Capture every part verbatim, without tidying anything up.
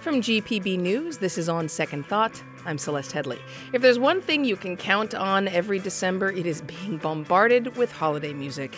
From G P B News, this is On Second Thought. I'm Celeste Headley. If there's one thing you can count on every December, it is being bombarded with holiday music.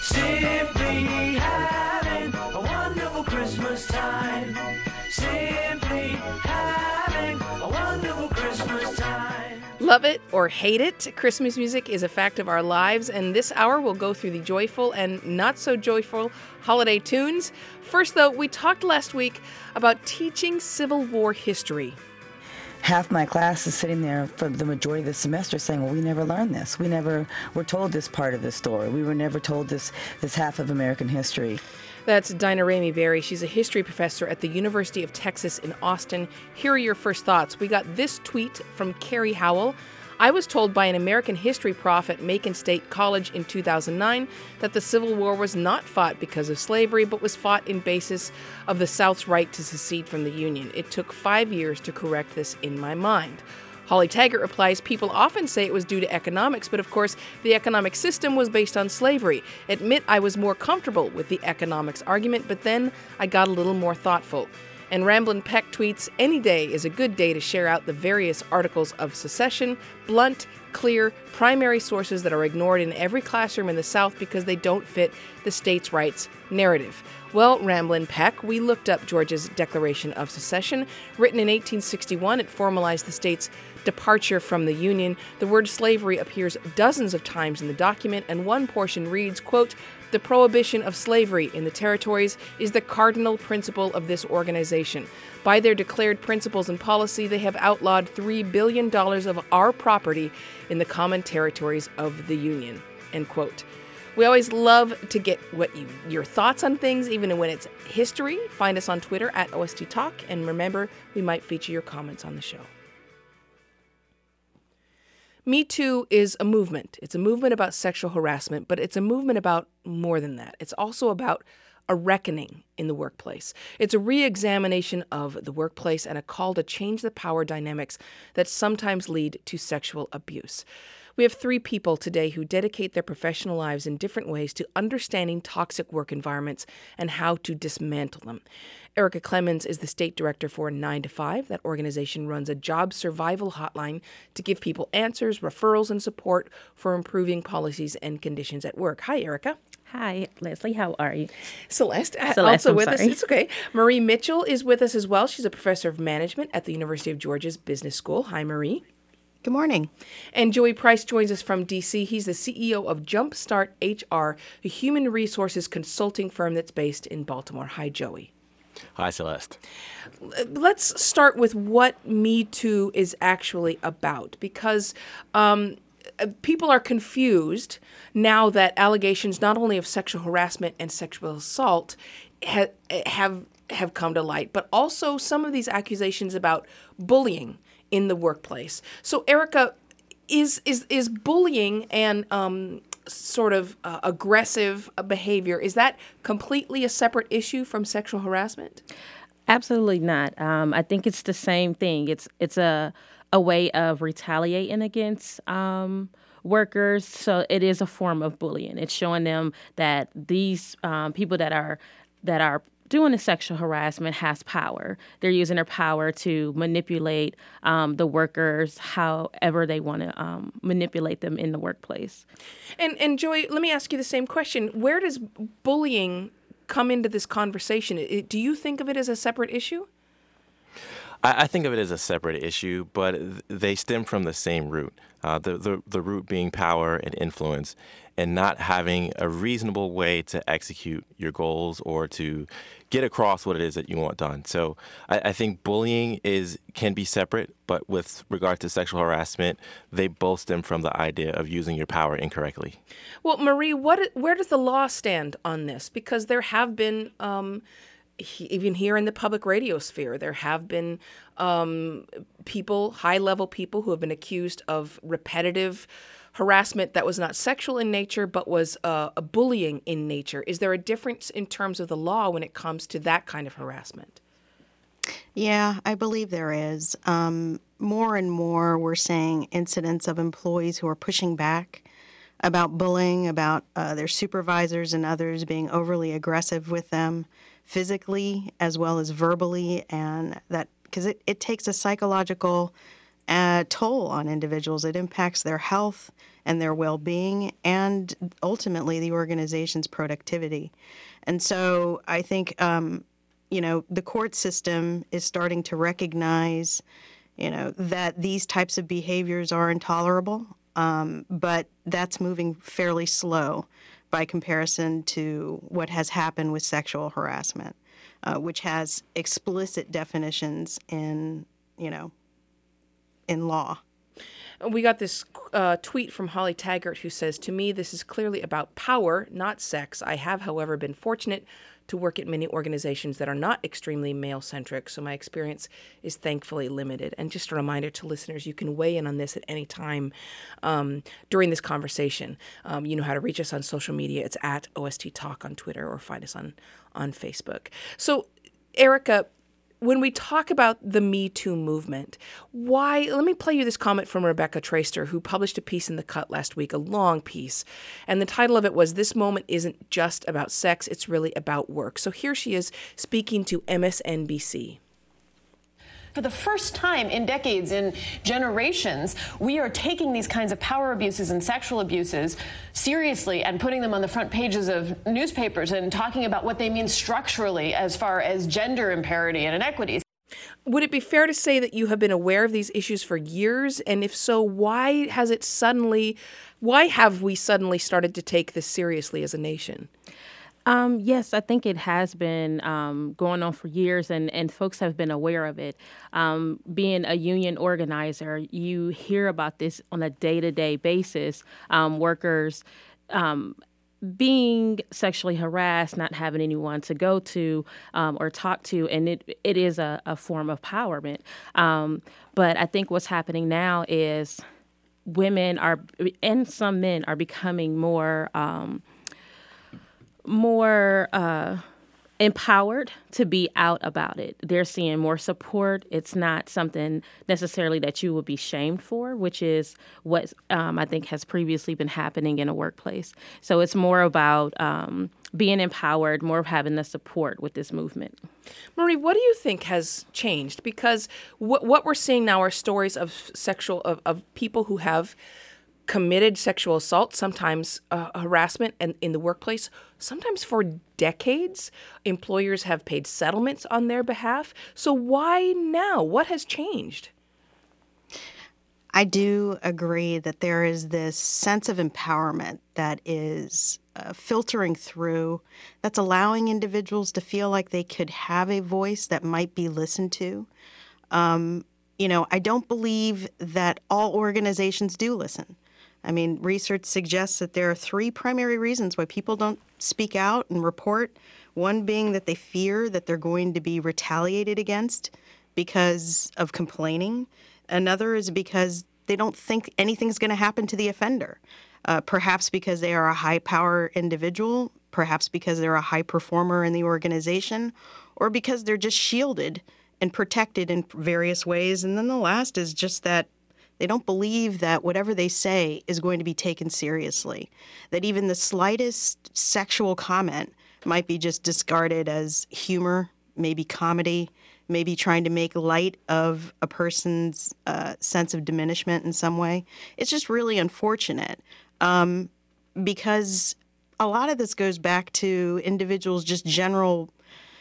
Simply having a wonderful Christmas time. Simply having a wonderful Christmas time. Love it or hate it, Christmas music is a fact of our lives, and this hour we'll go through the joyful and not so joyful holiday tunes. First, though, we talked last week about teaching Civil War history. Half my class is sitting there for the majority of the semester saying, well, we never learned this. We never were told this part of the story. We were never told this, this half of American history. That's Dinah Ramey Berry. She's a history professor at the University of Texas in Austin. Here are your first thoughts. We got this tweet from Carrie Howell. I was told by an American history prof at Macon State College in two thousand nine that the Civil War was not fought because of slavery, but was fought in basis of the South's right to secede from the Union. It took five years to correct this in my mind. Holly Taggart replies, people often say it was due to economics, but of course the economic system was based on slavery. Admit I was more comfortable with the economics argument, but then I got a little more thoughtful. And Ramblin' Peck tweets, any day is a good day to share out the various articles of secession, blunt, clear, primary sources that are ignored in every classroom in the South because they don't fit the states' rights narrative. Well, Ramblin' Peck, we looked up Georgia's Declaration of Secession. Written in eighteen sixty-one, it formalized the state's departure from the Union. The word slavery appears dozens of times in the document, and one portion reads, quote, the prohibition of slavery in the territories is the cardinal principle of this organization. By their declared principles and policy, they have outlawed three billion dollars of our property in the common territories of the Union, end quote. We always love to get what you, your thoughts on things, even when it's history. Find us on Twitter at O S T Talk, and remember, we might feature your comments on the show. Me Too is a movement. It's a movement about sexual harassment, but it's a movement about more than that. It's also about a reckoning in the workplace. It's a re-examination of the workplace and a call to change the power dynamics that sometimes lead to sexual abuse. We have three people today who dedicate their professional lives in different ways to understanding toxic work environments and how to dismantle them. Erica Clemens is the state director for nine to five. That organization runs a job survival hotline to give people answers, referrals, and support for improving policies and conditions at work. Hi, Erica. Hi, Leslie. How are you? Celeste, Celeste also I'm with sorry. us. It's okay. Marie Mitchell is with us as well. She's a professor of management at the University of Georgia's Business School. Hi, Marie. Good morning. And Joey Price joins us from D C. He's the C E O of Jumpstart H R, a human resources consulting firm that's based in Baltimore. Hi, Joey. Hi, Celeste. Let's start with what Me Too is actually about, because um, people are confused now that allegations not only of sexual harassment and sexual assault ha- have have come to light, but also some of these accusations about bullying in the workplace. So, Erica, is is is bullying and um, sort of uh, aggressive behavior, is that completely a separate issue from sexual harassment? Absolutely not. Um, I think it's the same thing. It's it's a a way of retaliating against um, workers. So it is a form of bullying. It's showing them that these um, people that are that are doing the sexual harassment has power. They're using their power to manipulate um, the workers however they want to um, manipulate them in the workplace. And and Joy, let me ask you the same question. Where does bullying come into this conversation? It, do you think of it as a separate issue? I, I think of it as a separate issue, but th- they stem from the same root, uh, the, the, the root being power and influence, and not having a reasonable way to execute your goals or to get across what it is that you want done. So I, I think bullying is can be separate, but with regard to sexual harassment, they both stem from the idea of using your power incorrectly. Well, Marie, what where does the law stand on this? Because there have been, um, he, even here in the public radio sphere, there have been um, people, high-level people who have been accused of repetitive harassment that was not sexual in nature, but was uh, a bullying in nature. Is there a difference in terms of the law when it comes to that kind of harassment? Yeah, I believe there is. Um, more and more, we're seeing incidents of employees who are pushing back about bullying, about uh, their supervisors and others being overly aggressive with them, physically as well as verbally, and that because it, it takes a psychological uh, toll on individuals. It impacts their health and their well-being and ultimately the organization's productivity. And so I think, um, you know, the court system is starting to recognize, you know, that these types of behaviors are intolerable, um, but that's moving fairly slow by comparison to what has happened with sexual harassment, uh, which has explicit definitions in, you know, in law. We got this uh, tweet from Holly Taggart who says, "To me, this is clearly about power, not sex. I have, however, been fortunate to work at many organizations that are not extremely male-centric, so my experience is thankfully limited." And just a reminder to listeners, you can weigh in on this at any time um, during this conversation. Um, you know how to reach us on social media. It's at O S T Talk on Twitter, or find us on, on Facebook. So, Erica, when we talk about the Me Too movement, why, let me play you this comment from Rebecca Traister, who published a piece in The Cut last week, a long piece. And the title of it was, "This moment isn't just about sex, it's really about work." So here she is speaking to M S N B C. For the first time in decades, in generations, we are taking these kinds of power abuses and sexual abuses seriously and putting them on the front pages of newspapers and talking about what they mean structurally as far as gender imparity and inequities. Would it be fair to say that you have been aware of these issues for years? And if so, why has it suddenly, why have we suddenly started to take this seriously as a nation? Um, yes, I think it has been um, going on for years, and, and folks have been aware of it. Um, being a union organizer, you hear about this on a day-to-day basis. Um, workers um, being sexually harassed, not having anyone to go to um, or talk to, and it it is a, a form of empowerment. Um, but I think what's happening now is women are, and some men are becoming more um, more uh, empowered to be out about it. They're seeing more support. It's not something necessarily that you would be shamed for, which is what um, I think has previously been happening in a workplace. So it's more about um, being empowered, more of having the support with this movement. Marie, what do you think has changed? Because what what we're seeing now are stories of sexual, of, of people who have committed sexual assault, sometimes uh, harassment in, in the workplace, sometimes for decades. Employers have paid settlements on their behalf. So why now? What has changed? I do agree that there is this sense of empowerment that is uh, filtering through, that's allowing individuals to feel like they could have a voice that might be listened to. Um, you know, I don't believe that all organizations do listen. I mean, research suggests that there are three primary reasons why people don't speak out and report. One being that they fear that they're going to be retaliated against because of complaining. Another is because they don't think anything's going to happen to the offender, uh, perhaps because they are a high-power individual, perhaps because they're a high performer in the organization, or because they're just shielded and protected in various ways. And then the last is just that they don't believe that whatever they say is going to be taken seriously, that even the slightest sexual comment might be just discarded as humor, maybe comedy, maybe trying to make light of a person's uh, sense of diminishment in some way. It's just really unfortunate um, because a lot of this goes back to individuals' just general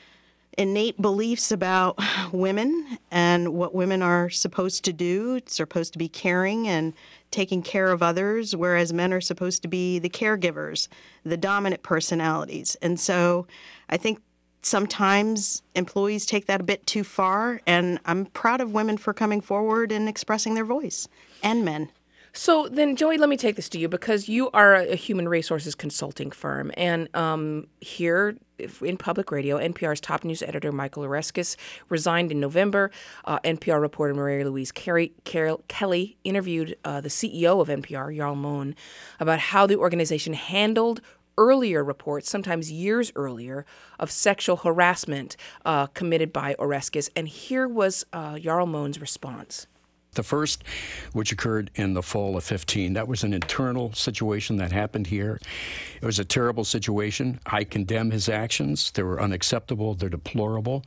innate beliefs about women and what women are supposed to do. It's supposed to be caring and taking care of others, whereas men are supposed to be the caregivers, the dominant personalities. And so I think sometimes employees take that a bit too far, and I'm proud of women for coming forward and expressing their voice, and men. So then, Joey, let me take this to you, because you are a human resources consulting firm. And um, here in public radio, N P R's top news editor, Michael Oreskes, resigned in November. Uh, N P R reporter Maria Louise Carey, Carol, Kelly interviewed uh, the C E O of N P R, Jarl Mohn, about how the organization handled earlier reports, sometimes years earlier, of sexual harassment uh, committed by Oreskes. And here was uh, Jarl Mohn's response. The first, which occurred in the fall of fifteen, that was an internal situation that happened here. It was a terrible situation. I condemn his actions. They were unacceptable. They're deplorable.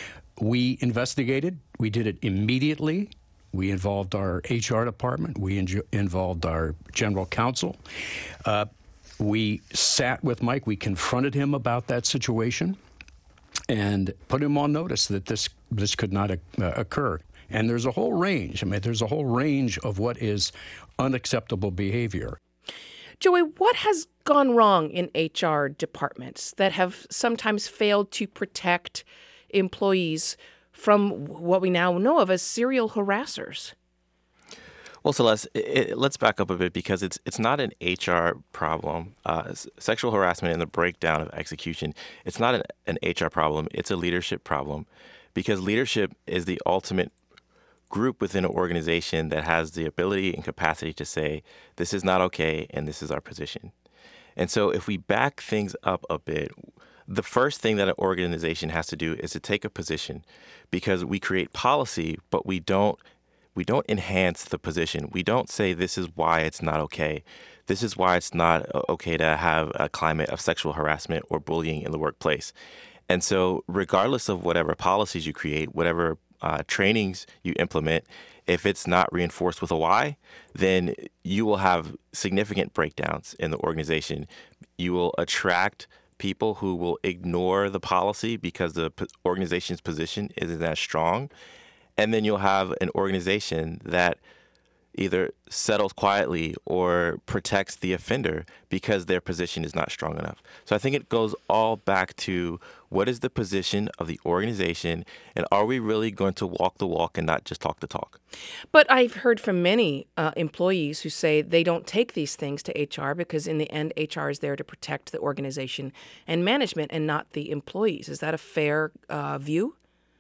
We investigated. We did it immediately. We involved our H R department. We inj- involved our general counsel. Uh, we sat with Mike. We confronted him about that situation and put him on notice that this, this could not uh, occur. And there's a whole range. I mean, there's a whole range of what is unacceptable behavior. Joey, what has gone wrong in H R departments that have sometimes failed to protect employees from what we now know of as serial harassers? Well, Celeste, it, it, let's back up a bit because it's it's not an H R problem. Uh, s- sexual harassment and the breakdown of execution, it's not an, an H R problem. It's a leadership problem because leadership is the ultimate group within an organization that has the ability and capacity to say, this is not okay and this is our position. And so if we back things up a bit, the first thing that an organization has to do is to take a position because we create policy, but we don't we don't enhance the position. We don't say this is why it's not okay. This is why it's not okay to have a climate of sexual harassment or bullying in the workplace. And so regardless of whatever policies you create, whatever Uh, trainings you implement, if it's not reinforced with a why, then you will have significant breakdowns in the organization. You will attract people who will ignore the policy because the p- organization's position isn't as strong. And then you'll have an organization that either settles quietly or protects the offender because their position is not strong enough. So I think it goes all back to what is the position of the organization, and are we really going to walk the walk and not just talk the talk? But I've heard from many uh, employees who say they don't take these things to H R because in the end, H R is there to protect the organization and management and not the employees. Is that a fair uh, view?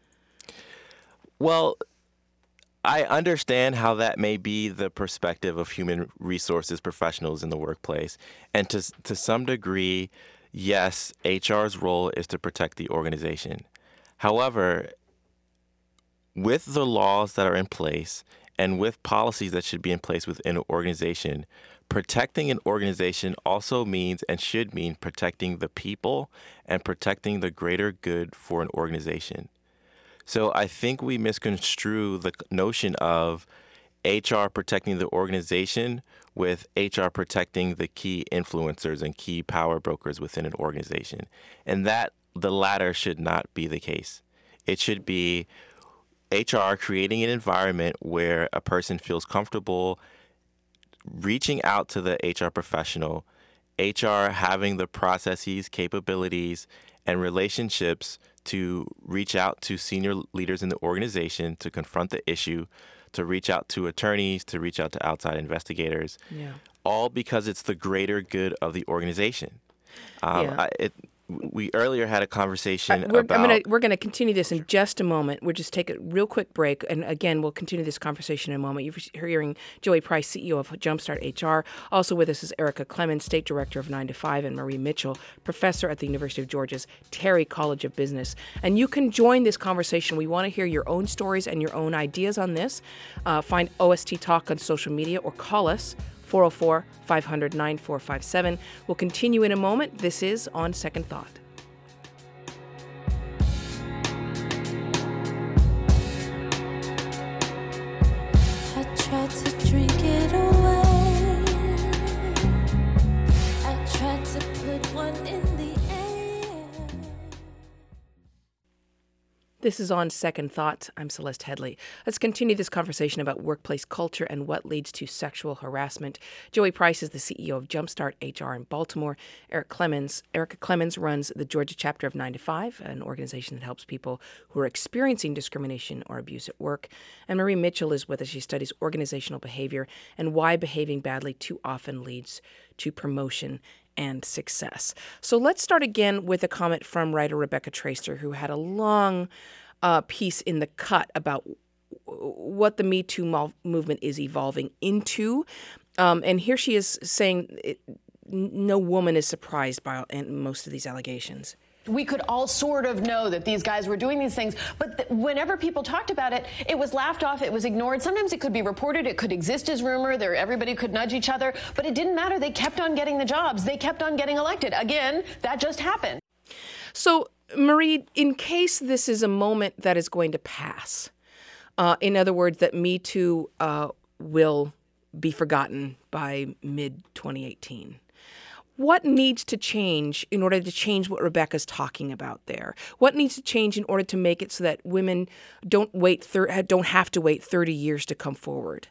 Well, I understand how that may be the perspective of human resources professionals in the workplace. And to to some degree, yes, H R's role is to protect the organization. However, with the laws that are in place and with policies that should be in place within an organization, protecting an organization also means and should mean protecting the people and protecting the greater good for an organization. So I think we misconstrue the notion of H R protecting the organization with H R protecting the key influencers and key power brokers within an organization. And that the latter should not be the case. It should be H R creating an environment where a person feels comfortable reaching out to the H R professional, H R having the processes, capabilities, and relationships to reach out to senior leaders in the organization to confront the issue, to reach out to attorneys, to reach out to outside investigators, Yeah. all because it's the greater good of the organization. Um, Yeah. I, it, we earlier had a conversation Uh, we're, about... I'm gonna, we're going to continue this in just a moment. We'll just take a real quick break. And again, we'll continue this conversation in a moment. You're hearing Joey Price, C E O of Jumpstart H R. Also with us is Erica Clemens, State Director of nine to five, and Marie Mitchell, Professor at the University of Georgia's Terry College of Business. And you can join this conversation. We want to hear your own stories and your own ideas on this. Uh, find O S T Talk on social media or call us four oh four, five hundred, nine four five seven. We'll continue in a moment. This is On Second Thought. Tried to drink it away. I tried to put one in the air. This is On Second Thought. I'm Celeste Headley. Let's continue this conversation about workplace culture and what leads to sexual harassment. Joey Price is the C E O of Jumpstart H R in Baltimore. Eric Clemens, Erica Clemens runs the Georgia chapter of nine to five, an organization that helps people who are experiencing discrimination or abuse at work. And Marie Mitchell is with us. She studies organizational behavior and why behaving badly too often leads to promotion and success. So let's start again with a comment from writer Rebecca Traister, who had a long uh, piece in The Cut about what the Me Too mov- movement is evolving into. Um, and here she is saying it, no woman is surprised by most of these allegations. We could all sort of know that these guys were doing these things, but th- whenever people talked about it, it was laughed off, it was ignored. Sometimes it could be reported, it could exist as rumor, there everybody could nudge each other, but it didn't matter. They kept on getting the jobs. They kept on getting elected. Again, that just happened. So, Marie, in case this is a moment that is going to pass, uh, in other words, that Me Too uh, will be forgotten by mid twenty eighteen, what needs to change in order to change what Rebecca's talking about there? What needs to change in order to make it so that women don't wait thir- don't have to wait thirty years to come forward?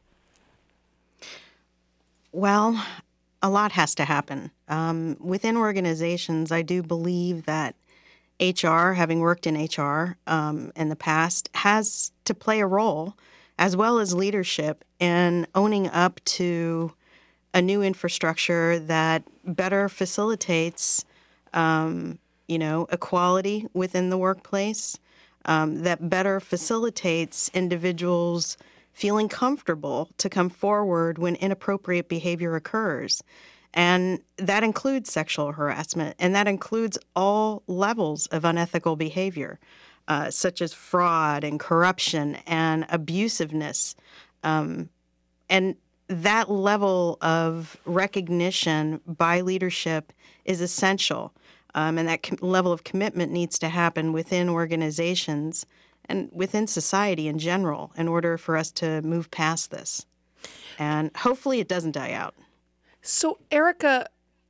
Well, a lot has to happen. Um, within organizations, I do believe that H R, having worked in H R um, in the past, has to play a role, as well as leadership, in owning up to a new infrastructure that better facilitates, um, you know, equality within the workplace, um, that better facilitates individuals feeling comfortable to come forward when inappropriate behavior occurs. And that includes sexual harassment, and that includes all levels of unethical behavior, uh, such as fraud and corruption and abusiveness. Um, and that level of recognition by leadership is essential, um, and that com- level of commitment needs to happen within organizations and within society in general in order for us to move past this. And hopefully it doesn't die out. So, Erica,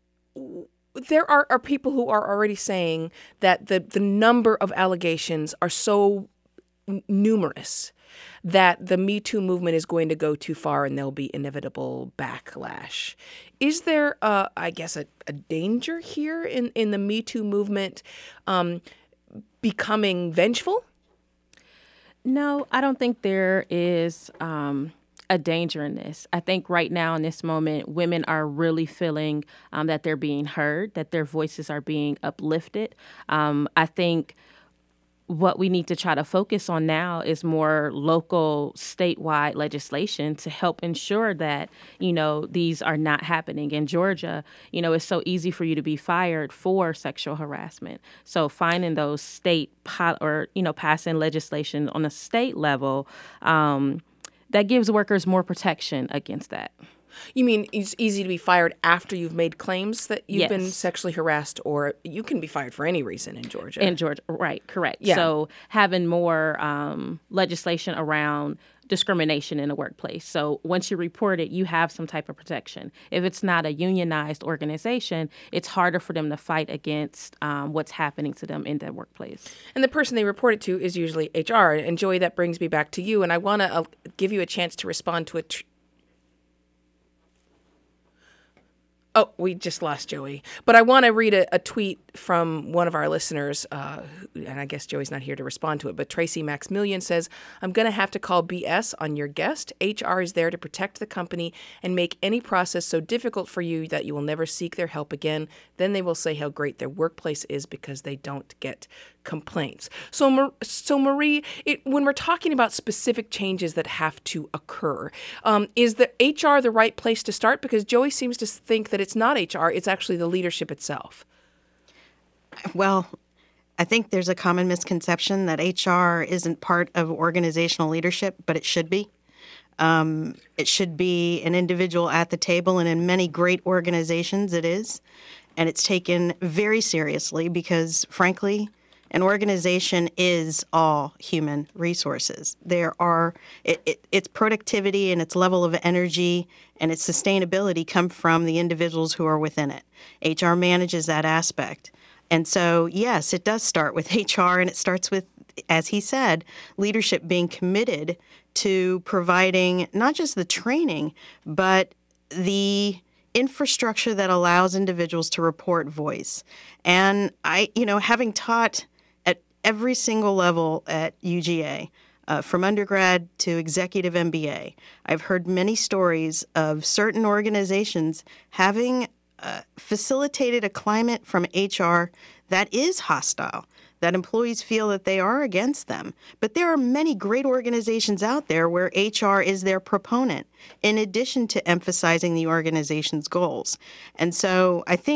there are, are people who are already saying that the, the number of allegations are so n- numerous that the Me Too movement is going to go too far and there'll be inevitable backlash. Is there, uh, I guess, a, a danger here in, in the Me Too movement um, becoming vengeful? No, I don't think there is um, a danger in this. I think right now in this moment, women are really feeling um, that they're being heard, that their voices are being uplifted. Um, I think what we need to try to focus on now is more local, statewide legislation to help ensure that, you know, these are not happening. In Georgia, you know, it's so easy for you to be fired for sexual harassment. So finding those state po- or, you know, passing legislation on a state level um, that gives workers more protection against that. You mean it's easy to be fired after you've made claims that you've Yes. been sexually harassed, or you can be fired for any reason in Georgia? In Georgia, right, correct. Yeah. So having more um, legislation around discrimination in the workplace. So once you report it, you have some type of protection. If it's not a unionized organization, it's harder for them to fight against um, what's happening to them in their workplace. And the person they report it to is usually H R. And Joey, that brings me back to you. And I want to uh, give you a chance to respond to a... Tr- Oh, we just lost Joey. But I want to read a, a tweet from one of our listeners, uh, and I guess Joey's not here to respond to it, but Tracy Maximilian says, I'm going to have to call B S on your guest. H R is there to protect the company and make any process so difficult for you that you will never seek their help again. Then they will say how great their workplace is because they don't get complaints. So, so Marie, it, when we're talking about specific changes that have to occur, um, is the H R the right place to start? Because Joey seems to think that it's not H R, it's actually the leadership itself. Well, I think there's a common misconception that H R isn't part of organizational leadership, but it should be. Um, it should be an individual at the table, and in many great organizations it is. And it's taken very seriously because, frankly, an organization is all human resources. There are it, it, its productivity and its level of energy and its sustainability come from the individuals who are within it. H R manages that aspect. And so, yes, it does start with H R, and it starts with, as he said, leadership being committed to providing not just the training, but the infrastructure that allows individuals to report voice. And I, you know, having taught at every single level at U G A, uh, from undergrad to executive M B A, I've heard many stories of certain organizations having uh, facilitated a climate from H R that is hostile, that employees feel that they are against them. But there are many great organizations out there where H R is their proponent, in addition to emphasizing the organization's goals. And so I think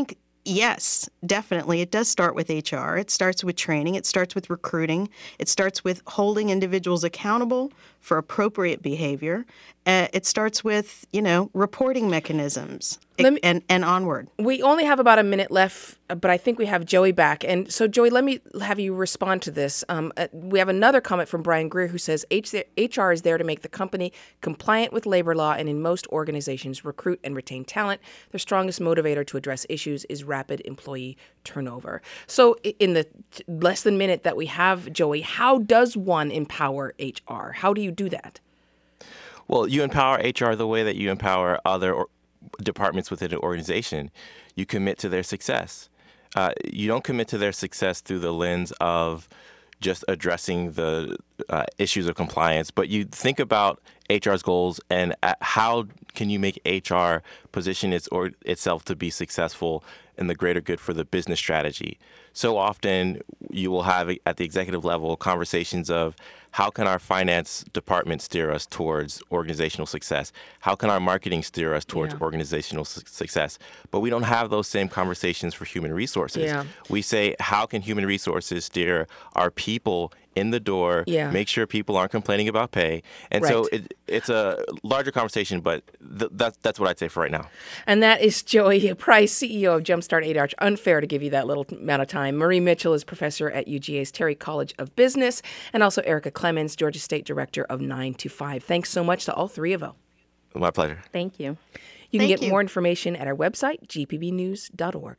Yes, definitely. It does start with H R. It starts with training. It starts with recruiting. It starts with holding individuals accountable for appropriate behavior. Uh, it starts with, you know, reporting mechanisms Let me- and, and onward. We only have about a minute left, uh, but I think we have Joey back. And so, Joey, let me have you respond to this. Um, uh, we have another comment from Brian Greer who says H- HR is there to make the company compliant with labor law, and in most organizations, recruit and retain talent. Their strongest motivator to address issues is rapid employee turnover. So i- in the t- less than minute that we have, Joey, how does one empower H R? How do you do that? Well, you empower H R the way that you empower other or- departments within an organization. You commit to their success. Uh, you don't commit to their success through the lens of just addressing the uh, issues of compliance, but you think about H R's goals and uh, how can you make H R position its or itself to be successful in the greater good for the business strategy. So often you will have at the executive level conversations of how can our finance department steer us towards organizational success? How can our marketing steer us towards Yeah. organizational su- success? But we don't have those same conversations for human resources. Yeah. We say, how can human resources steer our people in the door, Yeah. make sure people aren't complaining about pay? And so Right. it, it's a larger conversation, but th- that's, that's what I'd say for right now. And that is Joey Price, C E O of Jumpstart H R. Unfair to give you that little amount of time. Marie Mitchell is professor at U G A's Terry College of Business, and also Erica Clemens, Georgia State Director of nine to five. Thanks so much to all three of you. My pleasure. Thank you. You can Thank get you. more information at our website, g p b news dot org.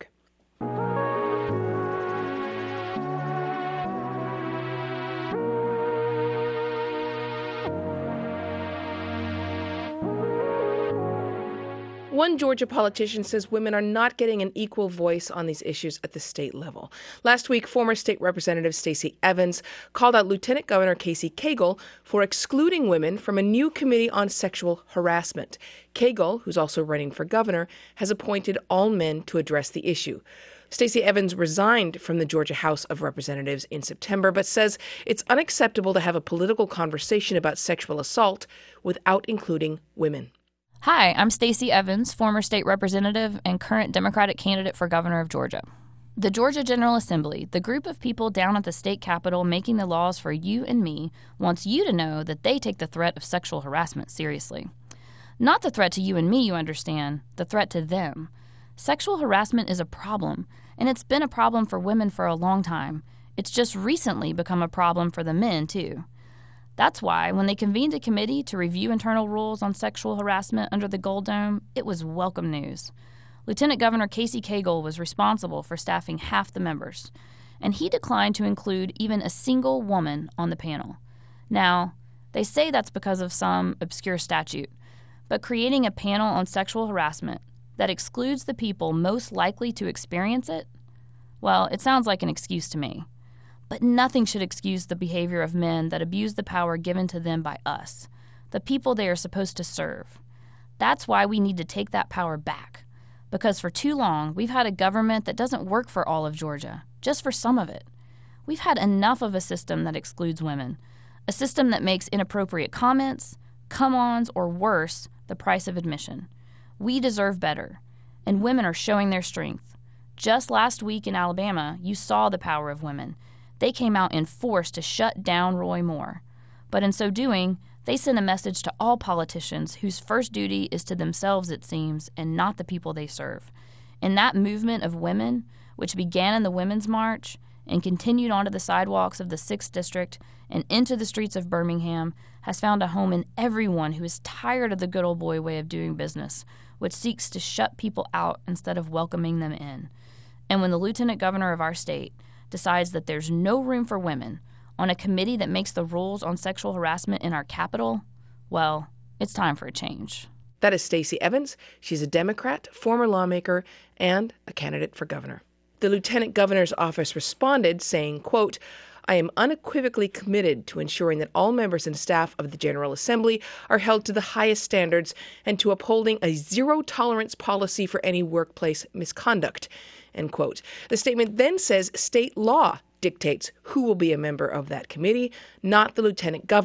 One Georgia politician says women are not getting an equal voice on these issues at the state level. Last week, former state representative Stacey Evans called out Lieutenant Governor Casey Cagle for excluding women from a new committee on sexual harassment. Cagle, who's also running for governor, has appointed all men to address the issue. Stacey Evans resigned from the Georgia House of Representatives in September, but says it's unacceptable to have a political conversation about sexual assault without including women. Hi, I'm Stacey Evans, former state representative and current Democratic candidate for governor of Georgia. The Georgia General Assembly, the group of people down at the state capitol making the laws for you and me, wants you to know that they take the threat of sexual harassment seriously. Not the threat to you and me, you understand, the threat to them. Sexual harassment is a problem, and it's been a problem for women for a long time. It's just recently become a problem for the men, too. That's why, when they convened a committee to review internal rules on sexual harassment under the Gold Dome, it was welcome news. Lieutenant Governor Casey Cagle was responsible for staffing half the members, and he declined to include even a single woman on the panel. Now, they say that's because of some obscure statute, but creating a panel on sexual harassment that excludes the people most likely to experience it, well, it sounds like an excuse to me. But nothing should excuse the behavior of men that abuse the power given to them by us, the people they are supposed to serve. That's why we need to take that power back. Because for too long, we've had a government that doesn't work for all of Georgia, just for some of it. We've had enough of a system that excludes women, a system that makes inappropriate comments, come-ons, or worse, the price of admission. We deserve better, and women are showing their strength. Just last week in Alabama, you saw the power of women. They came out in force to shut down Roy Moore. But in so doing, they sent a message to all politicians whose first duty is to themselves, it seems, and not the people they serve. And that movement of women, which began in the Women's March and continued onto the sidewalks of the sixth District and into the streets of Birmingham, has found a home in everyone who is tired of the good old boy way of doing business, which seeks to shut people out instead of welcoming them in. And when the lieutenant governor of our state decides that there's no room for women on a committee that makes the rules on sexual harassment in our capital, well, it's time for a change. That is Stacey Evans. She's a Democrat, former lawmaker, and a candidate for governor. The lieutenant governor's office responded saying, quote, I am unequivocally committed to ensuring that all members and staff of the General Assembly are held to the highest standards and to upholding a zero-tolerance policy for any workplace misconduct, end quote. The statement then says state law dictates who will be a member of that committee, not the lieutenant governor,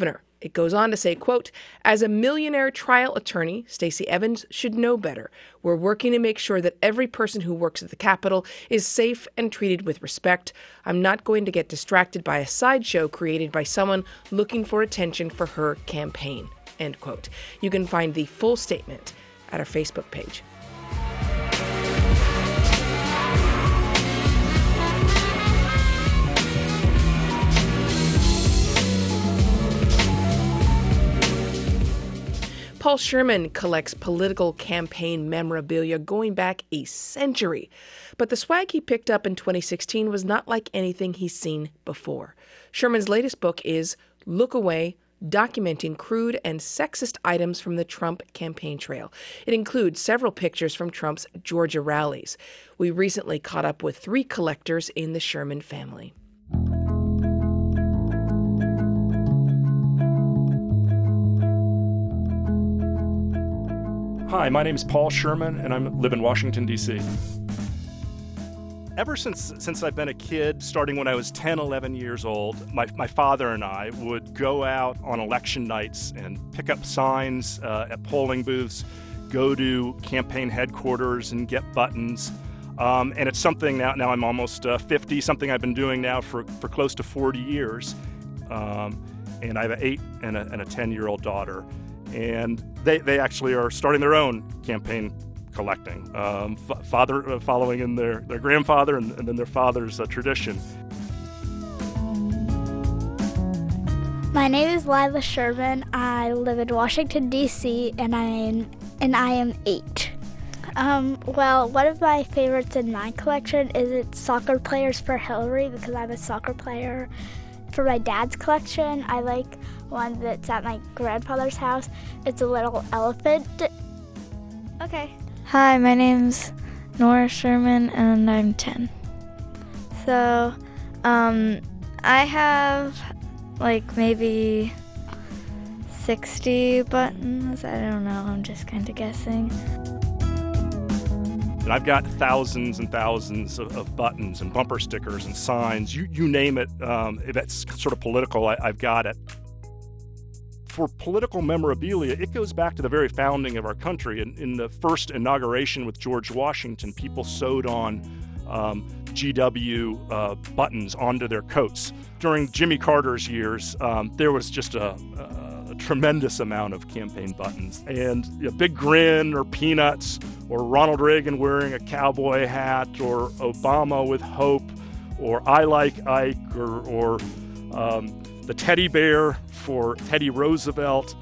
It goes on to say, quote, as a millionaire trial attorney, Stacey Evans should know better. We're working to make sure that every person who works at the Capitol is safe and treated with respect. I'm not going to get distracted by a sideshow created by someone looking for attention for her campaign, end quote. You can find the full statement at our Facebook page. Paul Sherman collects political campaign memorabilia going back a century. But the swag he picked up in twenty sixteen was not like anything he's seen before. Sherman's latest book is Look Away, documenting crude and sexist items from the Trump campaign trail. It includes several pictures from Trump's Georgia rallies. We recently caught up with three collectors in the Sherman family. Hi, my name is Paul Sherman, and I live in Washington, D C Ever since since I've been a kid, starting when I was ten, eleven years old, my, my father and I would go out on election nights and pick up signs uh, at polling booths, go to campaign headquarters and get buttons. Um, and it's something now, now I'm almost uh, fifty, something I've been doing now for, for close to forty years. Um, and I have an eight and a, and a ten-year-old daughter. And they, they actually are starting their own campaign collecting, um, f- father uh, following in their, their grandfather and, and then their father's uh, tradition. My name is Lila Sherman. I live in Washington, D C, and I am, and I am eight. Um, well, one of my favorites in my collection is it's Soccer Players for Hillary, because I'm a soccer player. For my dad's collection, I like one that's at my grandfather's house. It's a little elephant. Okay. Hi, my name's Nora Sherman, and I'm ten. So, um, I have like maybe sixty buttons. I don't know, I'm just kind of guessing. And I've got thousands and thousands of, of buttons and bumper stickers and signs. You you name it. Um, if it's sort of political, I, I've got it. For political memorabilia, it goes back to the very founding of our country. In, in the first inauguration with George Washington, people sewed on um, G W uh, buttons onto their coats. During Jimmy Carter's years, um, there was just a, a, a tremendous amount of campaign buttons. And a big grin or peanuts, or Ronald Reagan wearing a cowboy hat, or Obama with hope, or I like Ike, or, or um, the teddy bear for Teddy Roosevelt.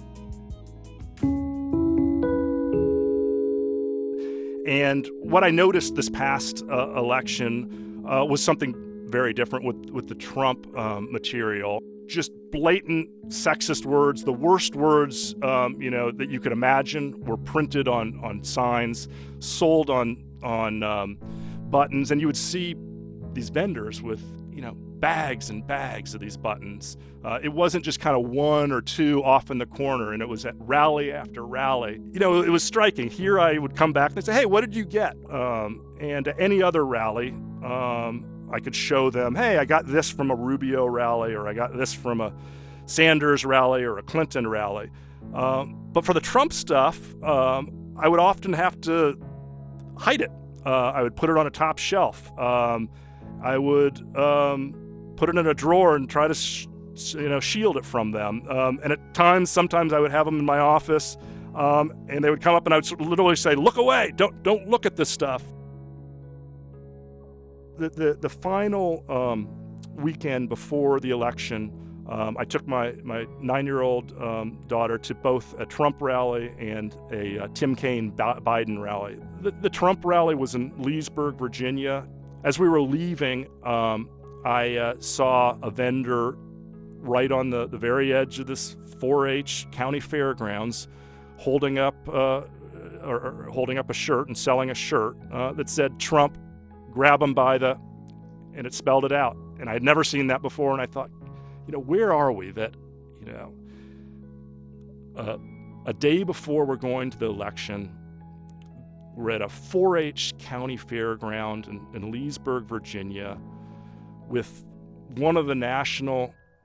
And what I noticed this past uh, election uh, was something very different with, with the Trump um, material. Just blatant sexist words, the worst words um, you know that you could imagine were printed on, on signs, sold on on um, buttons, and you would see these vendors with you know bags and bags of these buttons. Uh, it wasn't just kind of one or two off in the corner, and it was at rally after rally. You know, it was striking. Here I would come back and they'd say, hey, what did you get? Um, and at any other rally, um, I could show them, hey, I got this from a Rubio rally, or I got this from a Sanders rally or a Clinton rally. Um, but for the Trump stuff, um, I would often have to hide it. Uh, I would put it on a top shelf. Um, I would um, put it in a drawer and try to sh- you know, shield it from them. Um, and at times, sometimes I would have them in my office, um, and they would come up and I would literally say, look away, don't don't look at this stuff. The, the, the final um, weekend before the election, um, I took my, my nine-year-old um, daughter to both a Trump rally and a uh, Tim Kaine Biden rally. The, the Trump rally was in Leesburg, Virginia. As we were leaving, um, I uh, saw a vendor right on the, the very edge of this four H county fairgrounds holding up uh, or, or holding up a shirt and selling a shirt uh, that said Trump, grab him by the, and it spelled it out. And I had never seen that before, and I thought, you know, where are we that, you know, uh, a day before we're going to the election, we're at a four H county fairground in, in Leesburg, Virginia, with one of the national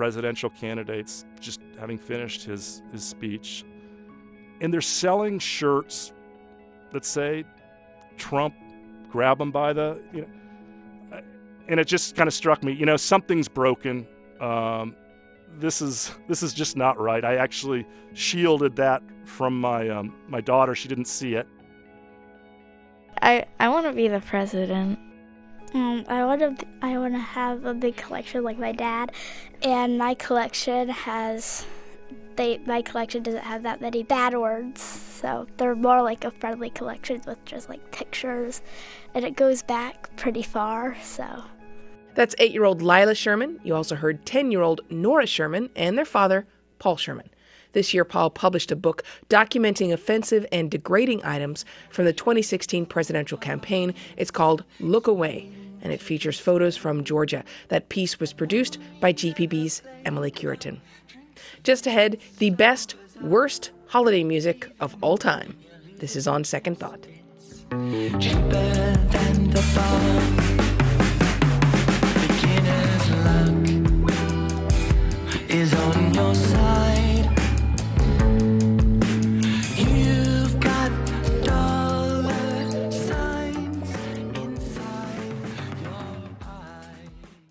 presidential candidates just having finished his, his speech. And they're selling shirts that say, Trump, grab him by the, you know. And it just kind of struck me, you know, something's broken. Um, this is this is just not right. I actually shielded that from my um, my daughter. She didn't see it. I, I want to be the president. Um, I want to I want to have a big collection like my dad, and my collection has they my collection doesn't have that many bad words, so they're more like a friendly collection with just like pictures, and it goes back pretty far. So that's eight-year-old Lila Sherman. You also heard ten-year-old Nora Sherman and their father, Paul Sherman. This year, Paul published a book documenting offensive and degrading items from the twenty sixteen presidential campaign. It's called Look Away, and it features photos from Georgia. That piece was produced by G P B's Emily Curitan. Just ahead, the best, worst holiday music of all time. This is On Second Thought. Cheaper than the thought. Beginner's luck is on your side. You've got dollar signs inside your eyes.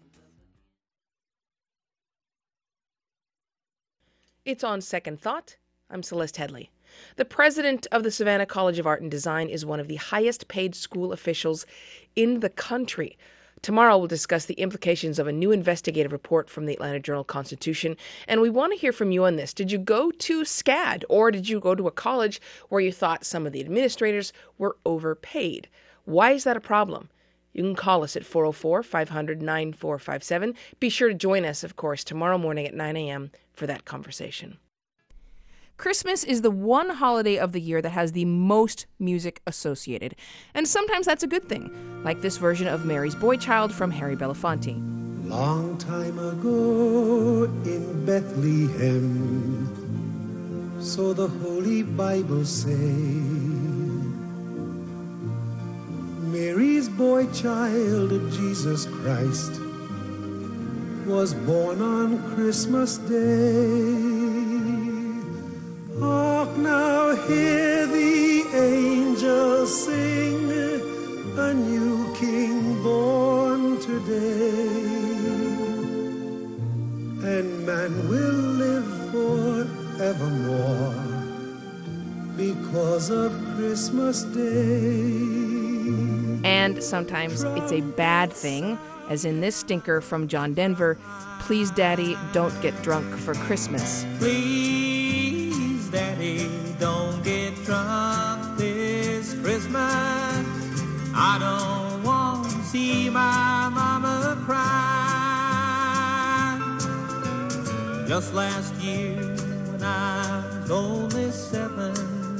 It's On Second Thought. I'm Celeste Headley. The president of the Savannah College of Art and Design is one of the highest paid school officials in the country. Tomorrow we'll discuss the implications of a new investigative report from the Atlanta Journal-Constitution, and we want to hear from you on this. Did you go to SCAD, or did you go to a college where you thought some of the administrators were overpaid? Why is that a problem? You can call us at four oh four, five hundred, nine four five seven. Be sure to join us, of course, tomorrow morning at nine a.m. for that conversation. Christmas is the one holiday of the year that has the most music associated. And sometimes that's a good thing, like this version of Mary's Boy Child from Harry Belafonte. Long time ago in Bethlehem, so the Holy Bible say, Mary's boy child, Jesus Christ, was born on Christmas Day. Hark now, hear the angels sing, a new king born today. And man will live forevermore because of Christmas Day. And sometimes it's a bad thing, as in this stinker from John Denver, Please Daddy, Don't Get Drunk for Christmas. Please, Daddy, don't get drunk this Christmas. I don't want to see my mama cry. Just last year when I was only seven,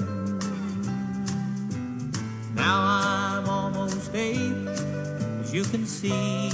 now I'm almost eight, as you can see.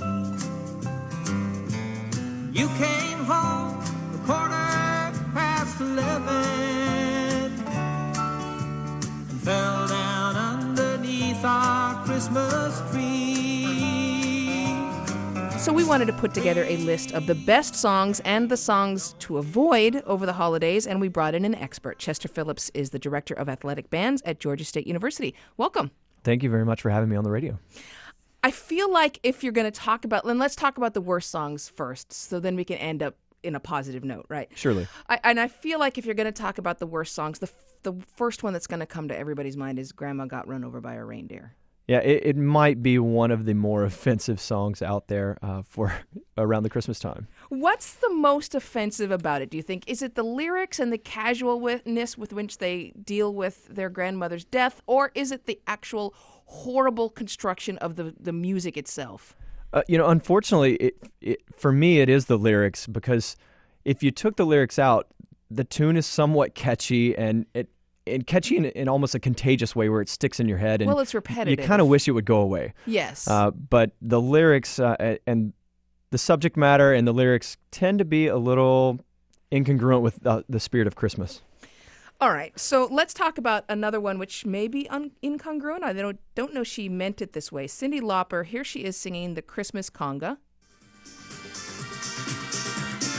You came home a quarter past eleven and fell down underneath our Christmas tree. So we wanted to put together a list of the best songs and the songs to avoid over the holidays, and we brought in an expert. Chester Phillips is the director of athletic bands at Georgia State University. Welcome. Thank you very much for having me on the radio. I feel like if you're going to talk about, and let's talk about the worst songs first, so then we can end up in a positive note, right? Surely. I, and I feel like if you're going to talk about the worst songs, the the first one that's going to come to everybody's mind is Grandma Got Run Over by a Reindeer. Yeah, it, it might be one of the more offensive songs out there uh, for around the Christmas time. What's the most offensive about it, do you think? Is it the lyrics and the casualness with which they deal with their grandmother's death, or is it the actual horrible construction of the, the music itself? Uh, you know, unfortunately, it, it, for me, it is the lyrics, because if you took the lyrics out, the tune is somewhat catchy and it and catchy in, in almost a contagious way where it sticks in your head. And well, it's repetitive. You kind of wish it would go away. Yes. Uh, but the lyrics uh, and the subject matter and the lyrics tend to be a little incongruent with the, the spirit of Christmas. All right, so let's talk about another one which may be un- incongruent. I don't, don't know she meant it this way. Cyndi Lauper, here she is singing the Christmas conga.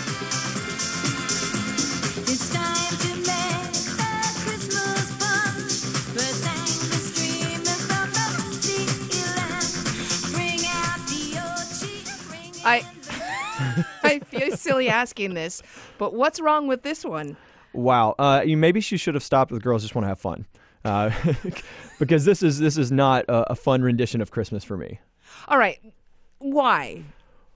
feel silly asking this, but what's wrong with this one? Wow. Uh, you maybe she should have stopped with Girls Just Want to Have Fun, uh, because this is this is not a, a fun rendition of Christmas for me. All right. Why?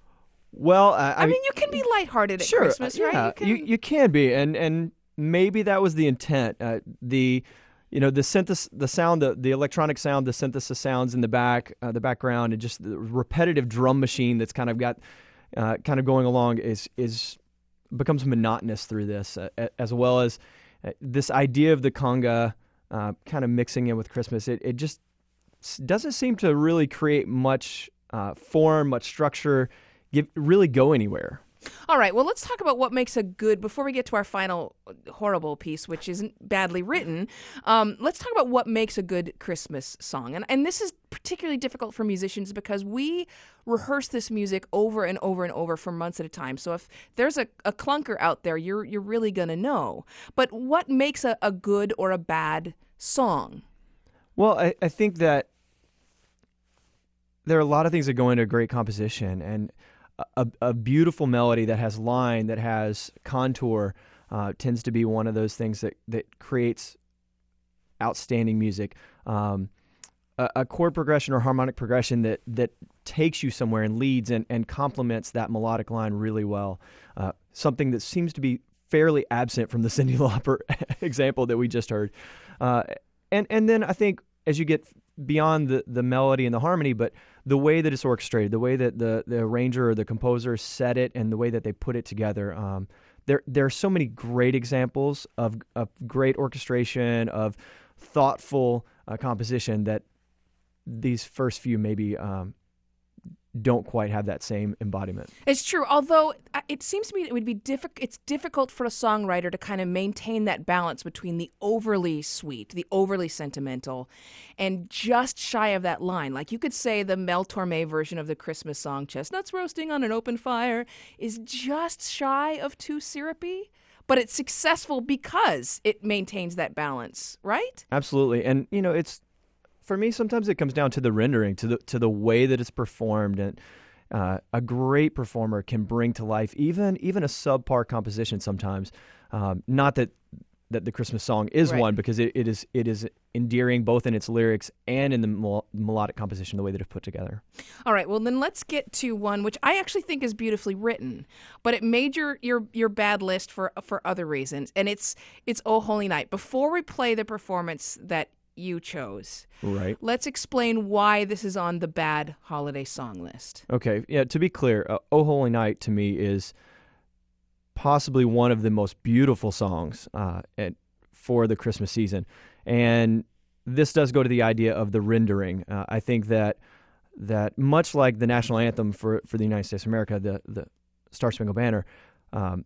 Well, uh, I, I mean, you can be lighthearted at sure, Christmas, right? Yeah, You can... you, you can be, and and maybe that was the intent. Uh, the you know the synthesis, the sound, the, the electronic sound, the synthesis sounds in the back, uh, the background, and just the repetitive drum machine that's kind of got uh, kind of going along is is becomes monotonous through this, uh, as well as uh, this idea of the conga uh, kind of mixing in with Christmas. It it just doesn't seem to really create much uh, form, much structure, give, really go anywhere. All right, well, let's talk about what makes a good, before we get to our final horrible piece, which isn't badly written, um, let's talk about what makes a good Christmas song. And and this is particularly difficult for musicians because we rehearse this music over and over and over for months at a time. So if there's a, a clunker out there, you're you're really going to know. But what makes a, a good or a bad song? Well, I, I think that there are a lot of things that go into a great composition, and A, a beautiful melody that has line, that has contour, uh, tends to be one of those things that, that creates outstanding music. Um, a, a chord progression or harmonic progression that, that takes you somewhere and leads and, and complements that melodic line really well. Uh, something that seems to be fairly absent from the Cyndi Lauper example that we just heard. Uh, and, and then I think as you get beyond the, the melody and the harmony, but the way that it's orchestrated, the way that the, the arranger or the composer set it, and the way that they put it together. Um, there there are so many great examples of, of great orchestration, of thoughtful uh, composition that these first few maybe um, don't quite have that same embodiment. It's true, although it seems to me it would be difficult. It's difficult for a songwriter to kind of maintain that balance between the overly sweet, the overly sentimental, and just shy of that line. Like you could say the Mel Torme version of the Christmas song, Chestnuts Roasting on an Open Fire, is just shy of too syrupy, but it's successful because it maintains that balance, right? Absolutely. And, you know, it's, for me, sometimes it comes down to the rendering, to the to the way that it's performed, and uh, a great performer can bring to life even even a subpar composition sometimes. Um, not that that the Christmas song is Right. one, because it, it is it is endearing both in its lyrics and in the mel- melodic composition, the way that it's put together. All right, well then let's get to one which I actually think is beautifully written, but it made your your, your bad list for for other reasons, and it's it's Oh Holy Night. Before we play the performance that you chose, Right. let's explain why this is on the bad holiday song list. Okay. Yeah. To be clear, uh, "Oh Holy Night" to me is possibly one of the most beautiful songs uh, at, for the Christmas season, and this does go to the idea of the rendering. Uh, I think that that much like the national anthem for, for the United States of America, the the Star Spangled Banner, um,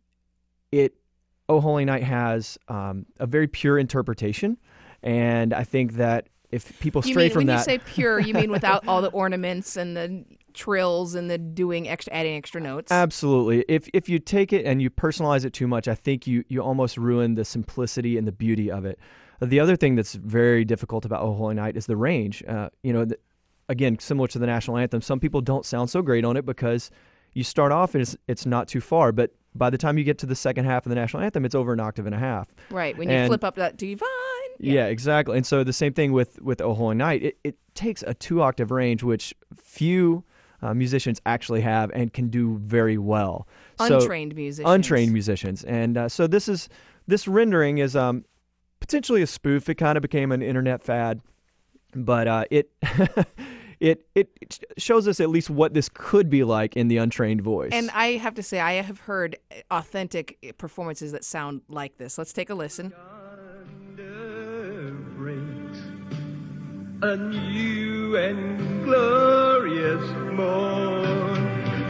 it "Oh Holy Night" has um, a very pure interpretation. And I think that if people You stray mean, from when that, you say pure, you mean without all the ornaments and the trills and the doing extra, adding extra notes? absolutely. If if you take it and you personalize it too much, I think you you almost ruin the simplicity and the beauty of it. The other thing that's very difficult about "Oh Holy Night" is the range. Uh, you know, the, again, similar to the national anthem, some people don't sound so great on it because you start off and it's it's not too far, but by the time you get to the second half of the national anthem, it's over an octave and a half. Right, when you And- flip up that divine. Yeah. exactly. And so the same thing with, with "Oh Holy Night." It, it takes a two-octave range, which few uh, musicians actually have and can do very well. So- Untrained musicians. Untrained musicians. And uh, so this is this rendering is um, potentially a spoof. It kind of became an internet fad, but uh, it it it shows us at least what this could be like in the untrained voice. And I have to say, I have heard authentic performances that sound like this. Let's take a listen. A new and glorious morn.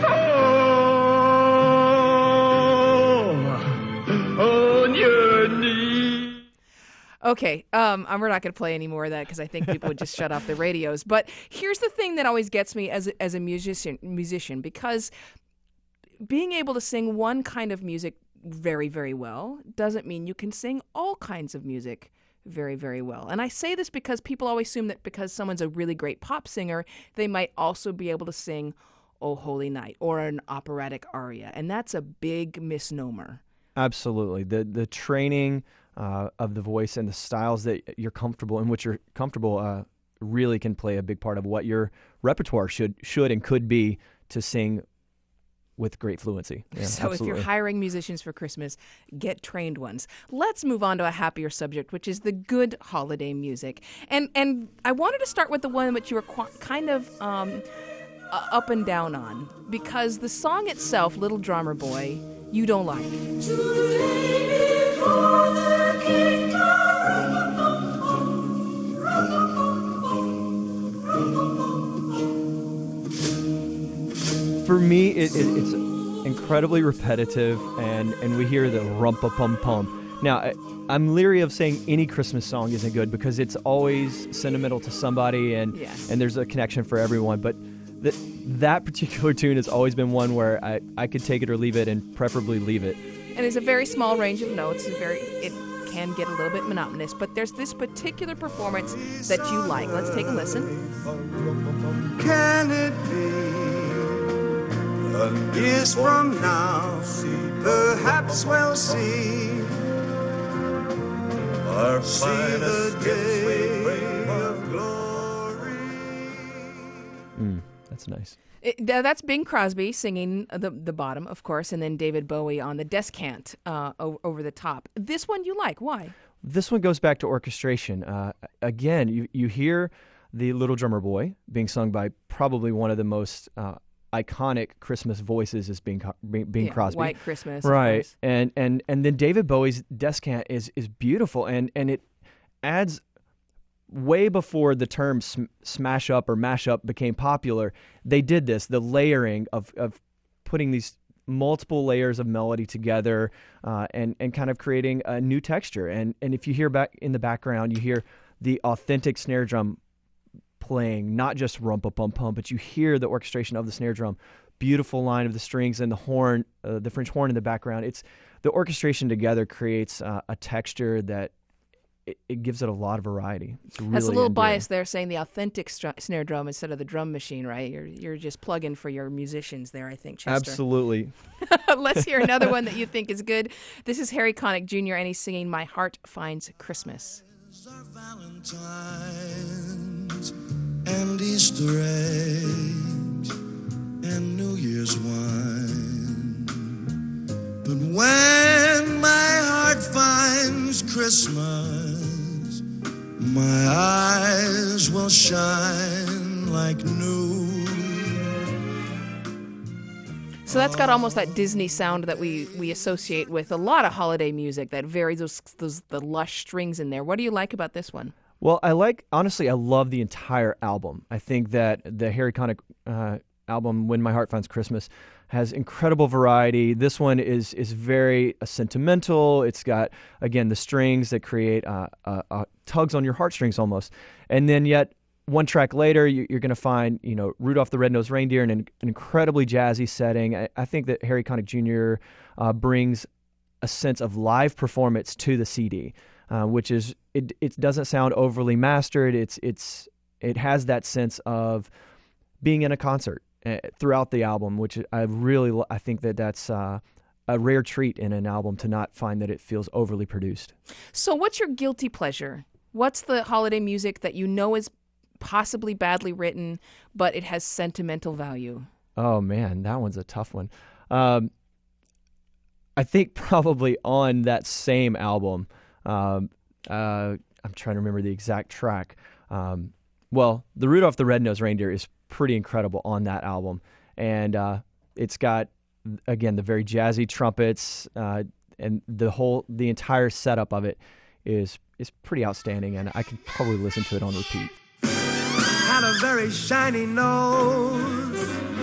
Fall on your knees. Okay, um, and we're not going to play any more of that because I think people would just shut off their radios. But here's the thing that always gets me as a, as a musician, musician, because being able to sing one kind of music very, very well doesn't mean you can sing all kinds of music very, very well. And I say this because people always assume that because someone's a really great pop singer, they might also be able to sing O Holy Night or an operatic aria, and that's a big misnomer. Absolutely. The the training uh, of the voice and the styles that you're comfortable in, which you're comfortable, uh, really can play a big part of what your repertoire should should and could be to sing with great fluency. Yeah, so absolutely. If you're hiring musicians for Christmas, get trained ones. Let's move on to a happier subject, which is the good holiday music. And and I wanted to start with the one which you were qu- kind of um, uh, up and down on, because the song itself, Little Drummer Boy, you don't like. Today before the king For me, it, it, it's incredibly repetitive, and, and we hear the rumpa-pum-pum. Now, I, I'm leery of saying any Christmas song isn't good because it's always sentimental to somebody, and, yeah. and there's a connection for everyone. But th- that particular tune has always been one where I, I could take it or leave it, and preferably leave it. And it's a very small range of notes. It's very it can get a little bit monotonous, but there's this particular performance that you like. Let's take a listen. Can it be? Years from now, perhaps we'll see, or see the day of glory. Mm, that's nice. It, th- that's Bing Crosby singing the the bottom, of course, and then David Bowie on the descant uh, o- over the top. This one you like. Why? This one goes back to orchestration. Uh, again, you, you hear the Little Drummer Boy being sung by probably one of the most uh, iconic Christmas voices is Bing, Bing, Bing yeah, Crosby. White Christmas. Right. And, and and then David Bowie's descant is is beautiful, and, and it adds, way before the term sm- smash up or mash up became popular, they did this, the layering of, of putting these multiple layers of melody together uh, and, and kind of creating a new texture. And, and if you hear back in the background, you hear the authentic snare drum playing, not just rumpa-pum-pum, but you hear the orchestration of the snare drum, beautiful line of the strings and the horn, uh, the French horn in the background. It's the orchestration together creates uh, a texture that it, it gives it a lot of variety. It's really That's a little endearing. bias there, saying the authentic str- snare drum instead of the drum machine, right? You're you're just plugging for your musicians there, I think, Chester. Absolutely. Let's hear another one that you think is good. This is Harry Connick Junior, and he's singing "My Heart Finds Christmas." And Easter eggs and New Year's wine. But when my heart finds Christmas, my eyes will shine like new. So that's got almost that Disney sound that we, we associate with a lot of holiday music, that varies those, those the lush strings in there. What do you like about this one? Well, I like, honestly, I love the entire album. I think that the Harry Connick uh, album, When My Heart Finds Christmas, has incredible variety. This one is is very uh, sentimental. It's got, again, the strings that create uh, uh, uh, tugs on your heartstrings almost. And then yet, one track later, you, you're going to find, you know, Rudolph the Red-Nosed Reindeer in an, an incredibly jazzy setting. I, I think that Harry Connick Junior Uh, brings a sense of live performance to the C D. Uh, which is it. It doesn't sound overly mastered. It's it's it has that sense of being in a concert uh, throughout the album, which I really I think that that's uh, a rare treat in an album to not find that it feels overly produced. So, what's your guilty pleasure? What's the holiday music that you know is possibly badly written, but it has sentimental value? Oh man, that one's a tough one. Um, I think probably on that same album. Um, uh, I'm trying to remember the exact track. Um, well, the Rudolph the Red-Nosed Reindeer is pretty incredible on that album. And uh, it's got, again, the very jazzy trumpets, uh, and the whole, the entire setup of it is is pretty outstanding, and I could probably listen to it on repeat. Had a very shiny nose.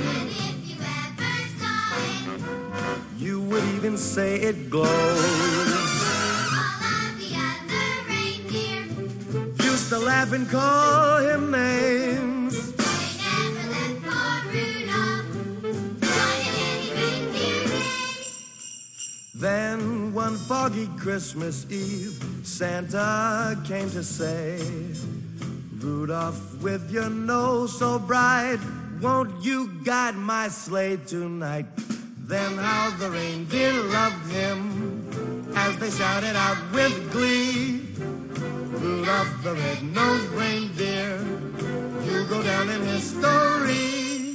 You would even say it glows. Used to laugh and call him names. Then one foggy Christmas Eve, Santa came to say, Rudolph, with your nose so bright, won't you guide my sleigh tonight? Then how the reindeer loved him as they shouted out with glee. Rudolph the red-nosed reindeer, you'll go down in history.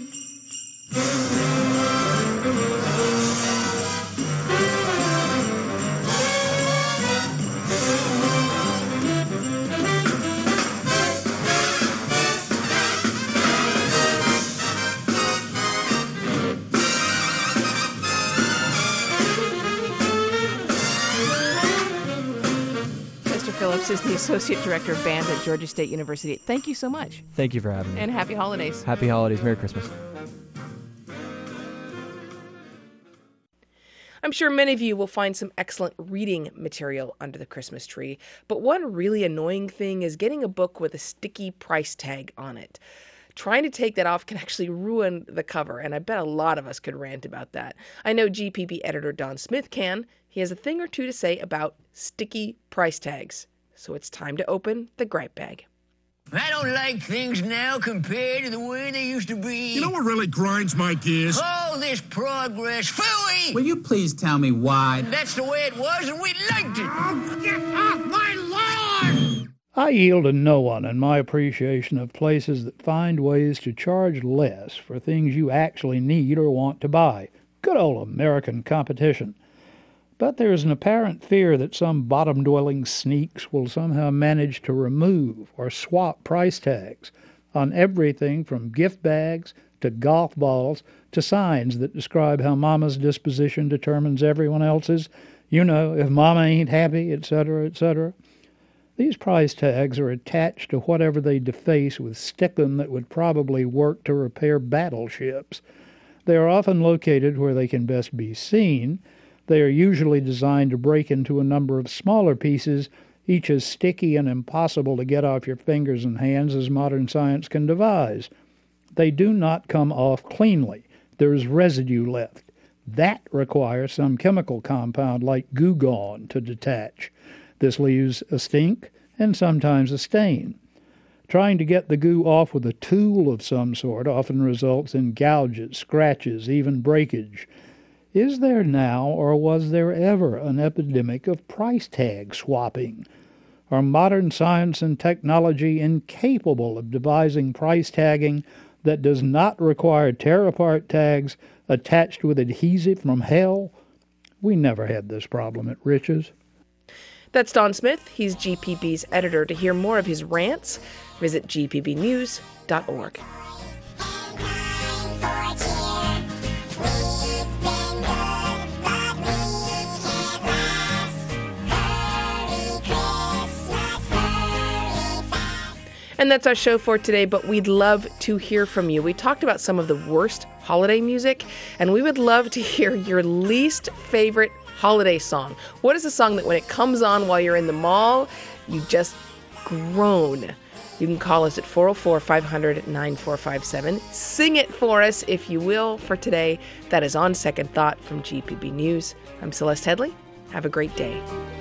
Phillips is the Associate Director of Band at Georgia State University. Thank you so much. Thank you for having me. And happy holidays. Happy holidays. Merry Christmas. I'm sure many of you will find some excellent reading material under the Christmas tree, but one really annoying thing is getting a book with a sticky price tag on it. Trying to take that off can actually ruin the cover, and I bet a lot of us could rant about that. I know G P B editor Don Smith can. He has a thing or two to say about sticky price tags. So it's time to open the gripe bag. I don't like things now compared to the way they used to be. You know what really grinds my gears? All this progress. Phooey! Will you please tell me why? That's the way it was, and we liked it. Oh, get off my lawn! I yield to no one in my appreciation of places that find ways to charge less for things you actually need or want to buy. Good old American competition. But there is an apparent fear that some bottom-dwelling sneaks will somehow manage to remove or swap price tags on everything from gift bags to golf balls to signs that describe how Mama's disposition determines everyone else's. You know, if Mama ain't happy, et cetera, et cetera. These price tags are attached to whatever they deface with stickum that would probably work to repair battleships. They are often located where they can best be seen. They are usually designed to break into a number of smaller pieces, each as sticky and impossible to get off your fingers and hands as modern science can devise. They do not come off cleanly. There is residue left. That requires some chemical compound like Goo Gone to detach. This leaves a stink and sometimes a stain. Trying to get the goo off with a tool of some sort often results in gouges, scratches, even breakage. Is there now, or was there ever, an epidemic of price tag swapping? Are modern science and technology incapable of devising price tagging that does not require tear-apart tags attached with adhesive from hell? We never had this problem at Rich's. That's Don Smith. He's G P B's editor. To hear more of his rants, visit g p b news dot org. And that's our show for today, but we'd love to hear from you. We talked about some of the worst holiday music, and we would love to hear your least favorite holiday song. What is a song that when it comes on while you're in the mall, you just groan? You can call us at four oh four, five hundred, nine four five seven. Sing it for us, if you will, for today. That is On Second Thought from G P B News. I'm Celeste Headley. Have a great day.